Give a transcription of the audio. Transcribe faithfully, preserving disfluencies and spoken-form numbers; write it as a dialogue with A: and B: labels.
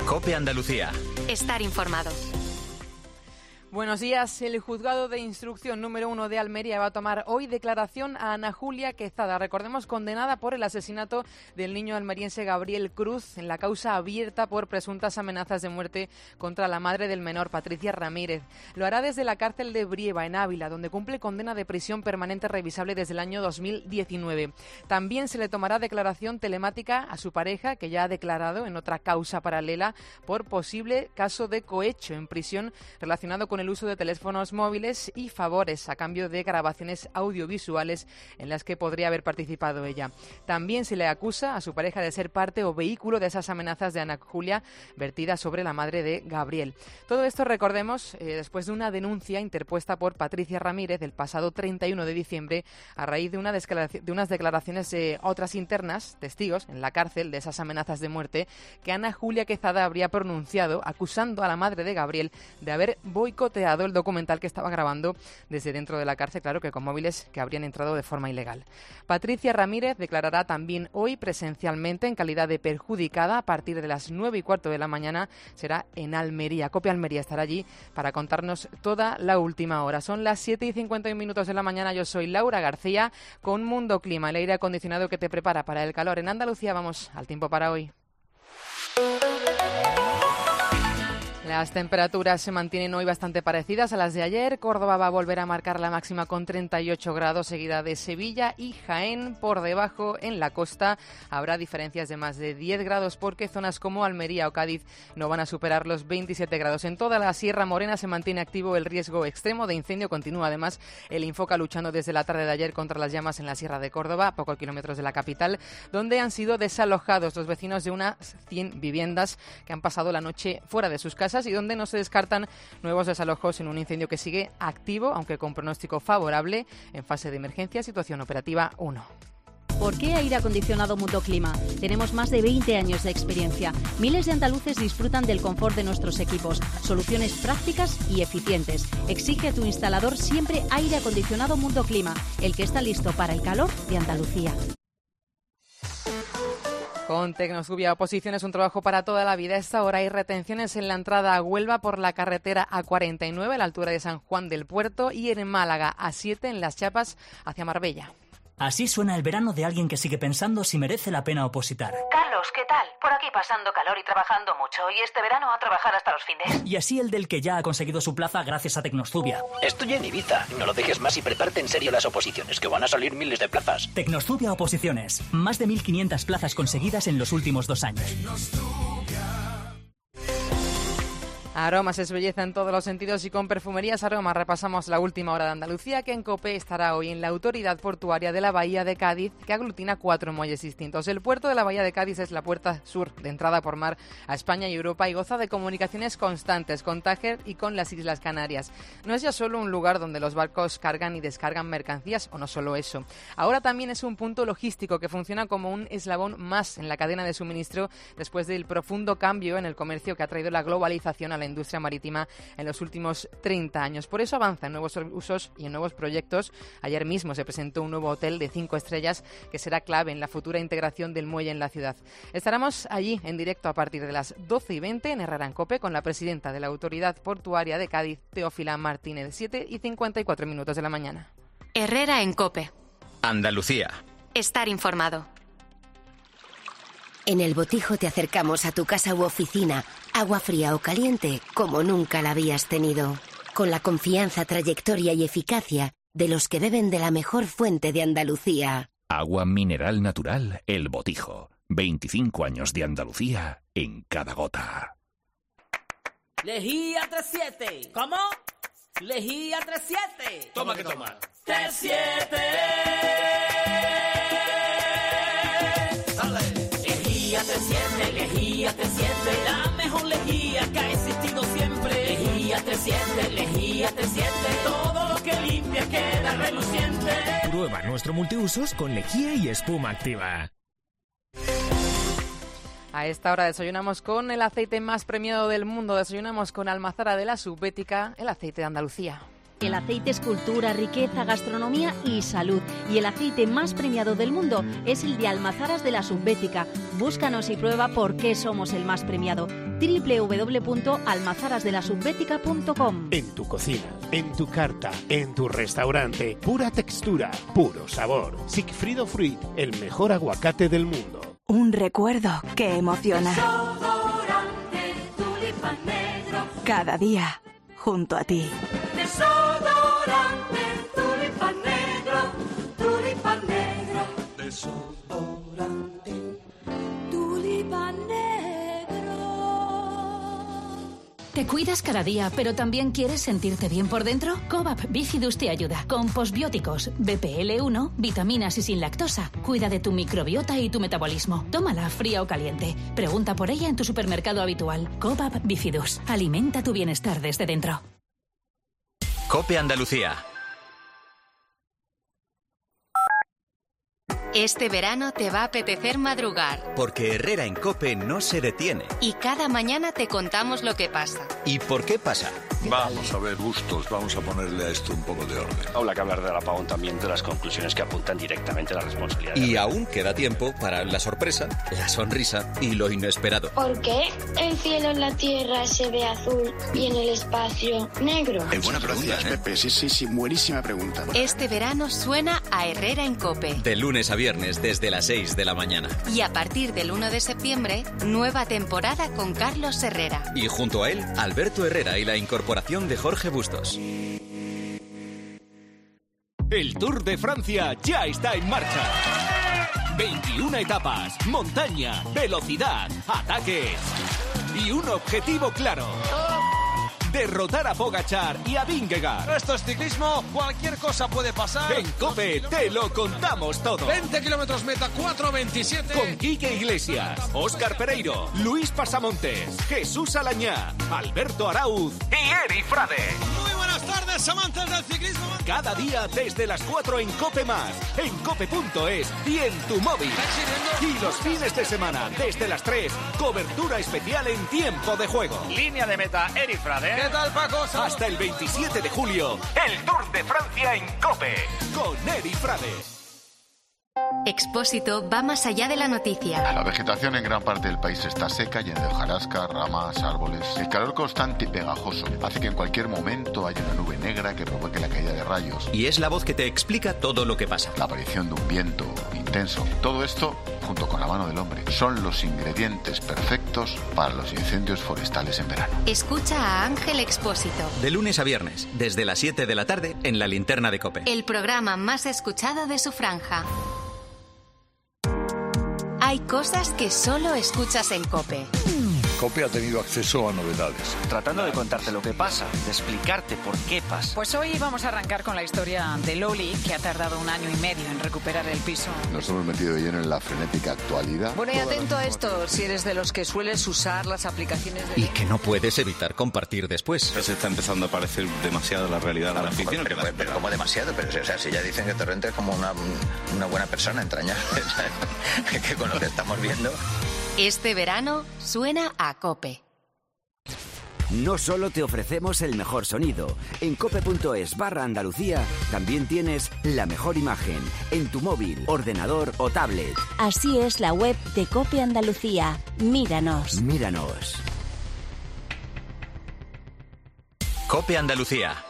A: COPE Andalucía.
B: Estar informado.
C: Buenos días. El juzgado de instrucción número uno de Almería va a tomar hoy declaración a Ana Julia Quezada, recordemos, condenada por el asesinato del niño almeriense Gabriel Cruz en la causa abierta por presuntas amenazas de muerte contra la madre del menor, Patricia Ramírez. Lo hará desde la cárcel de Brieva, en Ávila, donde cumple condena de prisión permanente revisable desde el año dos mil diecinueve. También se le tomará declaración telemática a su pareja, que ya ha declarado en otra causa paralela por posible caso de cohecho en prisión relacionado con el uso de teléfonos móviles y favores a cambio de grabaciones audiovisuales en las que podría haber participado ella. También se le acusa a su pareja de ser parte o vehículo de esas amenazas de Ana Julia vertidas sobre la madre de Gabriel. Todo esto, recordemos, eh, después de una denuncia interpuesta por Patricia Ramírez el pasado treinta y uno de diciembre a raíz de, una de unas declaraciones de otras internas, testigos en la cárcel, de esas amenazas de muerte que Ana Julia Quezada habría pronunciado, acusando a la madre de Gabriel de haber boicoteado el documental que estaba grabando desde dentro de la cárcel, claro que con móviles que habrían entrado de forma ilegal. Patricia Ramírez declarará también hoy presencialmente en calidad de perjudicada a partir de las nueve y cuarto de la mañana. Será en Almería. COPE Almería estará allí para contarnos toda la última hora. Son las siete y cincuenta y un minutos de la mañana. Yo soy Laura García con Mundo Clima, el aire acondicionado que te prepara para el calor en Andalucía. Vamos al tiempo para hoy. Las temperaturas se mantienen hoy bastante parecidas a las de ayer. Córdoba va a volver a marcar la máxima con treinta y ocho grados, seguida de Sevilla y Jaén. Por debajo, en la costa, habrá diferencias de más de diez grados porque zonas como Almería o Cádiz no van a superar los veintisiete grados. En toda la Sierra Morena se mantiene activo el riesgo extremo de incendio. Continúa además el Infoca luchando desde la tarde de ayer contra las llamas en la Sierra de Córdoba, a pocos kilómetros de la capital, donde han sido desalojados los vecinos de unas cien viviendas que han pasado la noche fuera de sus casas y donde no se descartan nuevos desalojos en un incendio que sigue activo, aunque con pronóstico favorable, en fase de emergencia, situación operativa uno.
D: ¿Por qué aire acondicionado Mundo Clima? Tenemos más de veinte años de experiencia. Miles de andaluces disfrutan del confort de nuestros equipos. Soluciones prácticas y eficientes. Exige a tu instalador siempre aire acondicionado Mundo Clima, el que está listo para el calor de Andalucía.
C: Con Tecnosubia Oposición es un trabajo para toda la vida. A esta hora hay retenciones en la entrada a Huelva por la carretera A cuarenta y nueve a la altura de San Juan del Puerto y en Málaga A siete en Las Chapas hacia Marbella.
E: Así suena el verano de alguien que sigue pensando si merece la pena opositar.
F: Carlos, ¿qué tal? Por aquí pasando calor y trabajando mucho. Y este verano a trabajar hasta los fines.
E: Y así el del que ya ha conseguido su plaza gracias a Tecnosubia.
G: Estoy en Ibiza. No lo dejes más y prepárate en serio las oposiciones, que van a salir miles de plazas.
E: Tecnosubia Oposiciones. Más de mil quinientas plazas conseguidas en los últimos dos años.
C: Aromas es belleza en todos los sentidos y con Perfumerías Aromas repasamos la última hora de Andalucía, que en COPE estará hoy en la Autoridad Portuaria de la Bahía de Cádiz, que aglutina cuatro muelles distintos. El puerto de la Bahía de Cádiz es la puerta sur de entrada por mar a España y Europa y goza de comunicaciones constantes con Tánger y con las Islas Canarias. No es ya solo un lugar donde los barcos cargan y descargan mercancías, o no solo eso. Ahora también es un punto logístico que funciona como un eslabón más en la cadena de suministro después del profundo cambio en el comercio que ha traído la globalización a la industria marítima en los últimos treinta años. Por eso avanza en nuevos usos y en nuevos proyectos. Ayer mismo se presentó un nuevo hotel de cinco estrellas que será clave en la futura integración del muelle en la ciudad. Estaremos allí en directo a partir de las doce y veinte en Herrera en COPE con la presidenta de la Autoridad Portuaria de Cádiz, Teófila Martínez, siete y cincuenta y cuatro minutos de la mañana.
B: Herrera en COPE.
A: Andalucía.
B: Estar informado.
H: En El Botijo te acercamos a tu casa u oficina, agua fría o caliente, como nunca la habías tenido. Con la confianza, trayectoria y eficacia de los que beben de la mejor fuente de Andalucía.
I: Agua mineral natural El Botijo. veinticinco años de Andalucía en cada gota.
J: Lejía tres siete. ¿Cómo? Lejía tres siete.
K: Toma que toma.
J: tres siete. Lejía tres siete, lejía tres siete, la mejor lejía que ha existido siempre. Lejía tres siete, lejía tres siete, todo lo que limpia queda reluciente.
K: Prueba nuestro multiusos con lejía y espuma activa.
C: A esta hora desayunamos con el aceite más premiado del mundo. Desayunamos con Almazara de la Subbética, el aceite de Andalucía.
D: El aceite es cultura, riqueza, gastronomía y salud. Y el aceite más premiado del mundo es el de Almazaras de la Subbética. Búscanos y prueba por qué somos el más premiado. doble u doble u doble u punto almazaras de la subbética punto com.
L: En tu cocina, en tu carta, en tu restaurante, pura textura, puro sabor. Sigfrido Fruit, el mejor aguacate del mundo.
M: Un recuerdo que emociona.
J: Desodorante Tulipán Negro.
M: Cada día, junto a ti.
J: Desodorante Tulipán Negro. Tulipán Negro. Desodorante Tulipán Negro.
N: ¿Te cuidas cada día, pero también quieres sentirte bien por dentro? Cobap Bifidus te ayuda. Con posbióticos, B P L uno, vitaminas y sin lactosa. Cuida de tu microbiota y tu metabolismo. Tómala fría o caliente. Pregunta por ella en tu supermercado habitual. Cobap Bifidus. Alimenta tu bienestar desde dentro.
A: COPE Andalucía.
B: Este verano te va a apetecer madrugar.
O: Porque Herrera en COPE no se detiene.
B: Y cada mañana te contamos lo que pasa.
O: ¿Y por qué pasa?
P: Vamos a ver, Bustos, vamos a ponerle a esto un poco de orden.
Q: Habla que hablar del apagón también de las conclusiones que apuntan directamente a la responsabilidad.
O: Y aún queda tiempo para la sorpresa, la sonrisa y lo inesperado.
R: ¿Por qué el cielo en la Tierra se ve azul y en el espacio negro?
S: Es buena pregunta, ¿eh? Pepe, sí, sí, sí, buenísima pregunta.
B: Este verano suena a Herrera en COPE.
O: De lunes a viernes desde las seis de la mañana.
B: Y a partir del uno de septiembre, nueva temporada con Carlos Herrera.
O: Y junto a él, Alberto Herrera y la incorporación de Jorge Bustos.
T: El Tour de Francia ya está en marcha. veintiuna etapas, montaña, velocidad, ataques y un objetivo claro. Derrotar a Pogačar y a Vingegaard.
U: Esto es ciclismo, cualquier cosa puede pasar.
T: En COPE te lo contamos todo.
U: veinte kilómetros meta, cuatro veintisiete.
T: Con Quique Iglesias, Óscar Pereiro, Luis Pasamontes, Jesús Alañá, Alberto Arauz y Eri Frade.
U: Muy buenas tardes, amantes del ciclismo.
T: Cada día desde las cuatro en COPE Más, en cope punto es y en tu móvil. Y los fines de semana desde las tres, cobertura especial en tiempo de juego.
U: Línea de meta, Eri Frade. ¿Qué tal, Paco?
T: Hasta el veintisiete de julio, el Tour de Francia en COPE, con Eri Frade.
B: Expósito va más allá de la noticia.
V: La vegetación en gran parte del país está seca, llena de hojarasca, ramas, árboles. El calor constante y pegajoso hace que en cualquier momento haya una nube negra que provoque la caída de rayos.
O: Y es la voz que te explica todo lo que pasa.
V: La aparición de un viento intenso. Todo esto, junto con la mano del hombre, son los ingredientes perfectos para los incendios forestales en verano.
B: Escucha a Ángel Expósito.
O: De lunes a viernes, desde las siete de la tarde, en la linterna de COPE.
B: El programa más escuchado de su franja. Hay cosas que solo escuchas en COPE.
P: COPE ha tenido acceso a novedades.
Q: Tratando de contarte lo que pasa, de explicarte por qué pasa.
W: Pues hoy vamos a arrancar con la historia de Loli, que ha tardado un año y medio en recuperar el piso.
V: Nos hemos metido de lleno en la frenética actualidad.
W: Bueno, y atento a esto, si eres de los que sueles usar las aplicaciones de...
O: Y que no puedes evitar compartir después.
Q: Se está empezando a parecer demasiado la realidad de la ficción.
G: Pero, pero, pero como demasiado, pero o sea, si ya dicen que Torrente es como una, una buena persona entrañable, que con lo que estamos viendo...
B: Este verano suena a COPE.
X: No solo te ofrecemos el mejor sonido. En cope punto es barra Andalucía también tienes la mejor imagen en tu móvil, ordenador o tablet.
Y: Así es la web de COPE Andalucía. Míranos.
X: Míranos.
A: COPE Andalucía.